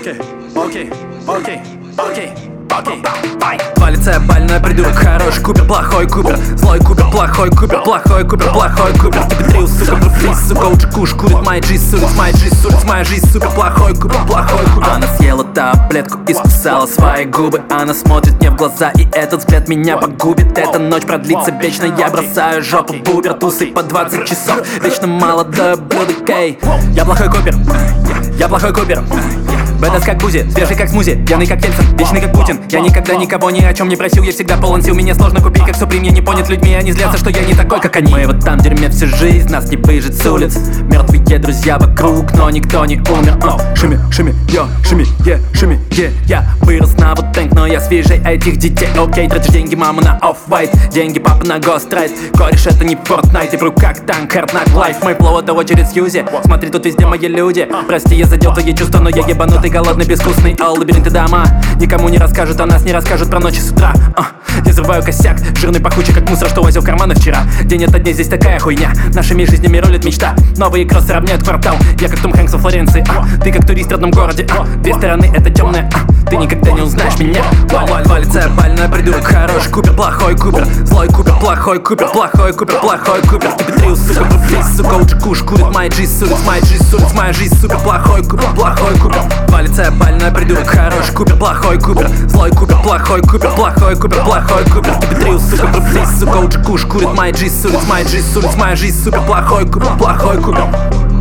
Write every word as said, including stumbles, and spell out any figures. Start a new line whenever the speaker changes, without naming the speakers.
Окей, окей, окей, окей, окей, ай. Два лица, больной придурок, хороший Купер, плохой Купер, злой Купер, плохой Купер, плохой Купер, плохой Купер. Тебе трил, сука, врубись, сука, лучше куш, курит моя жизнь, сурит моя жизнь, сурит моя жизнь, супер, плохой Купер, плохой Купер. Она съела таблетку и скусала свои губы. Она смотрит мне в глаза, и этот взгляд меня погубит. Эта ночь продлится вечно, я бросаю жопу в Убер. Тусы по двадцать часов, вечно молодое блюдо, кей. Я плохой Купер, я плохой Купер. Бэдас как Бузи, свежий как смузи, пьяный как Ельцин, вечный как Путин. Я никогда никого ни о чем не просил, я всегда полон сил. Меня сложно купить, как Суприм, я не понят людьми. Они злятся, что я не такой, как они. Мы в этом дерьме всю жизнь, нас не выжить с улиц. Мертвые друзья вокруг, но никто не умер. oh. Шими, шими, йо, шими, е, шими, е. Я вырос на вот тэнк, но я свежей этих детей. Окей, тратишь деньги, мама, на off-white, деньги папа на гострайт. Кореш, это не Fortnite, и в руках танк, hard knock life. Мой флоу это очередь Сьюзи, смотри, тут везде мои люди. Прости, я задел твои чувства, но я ебанутый, голодный, безвкусный. О, лабиринты дома, никому не расскажут о нас, не расскажут про ночи с утра. uh. Я взрываю косяк, жирный пахучий, как мусор, что возил в карманы вчера. День ото дня здесь такая хуйня, нашими жизнями рулит мечта. Новые кроссы равняют квартал, я как Том Хэнкс во Флоренции, а. Ты как турист в родном городе, а. Две стороны это темное, а. Ты никогда не узнаешь меня. Два лица, больной придурок, хороший Купер, плохой Купер, злой Купер, плохой Купер, плохой Купер, плохой Купер. Ты петрил, сука, врубись, сука, лучше куш, курит моя жизнь, сурит моя жизнь, сурит моя жизнь, супер, плохой Купер, плохой Купер. Два лица, больной придурок, хороший Купер, плохой Купер, злой Купер, плохой Купер, плохой Купер, плохой Купер. Ты петрил, сука, врубись, сука, лучше куш, курит моя жизнь, сурит моя жизнь, сурит моя жизнь, супер, плохой Купер, плохой Купер.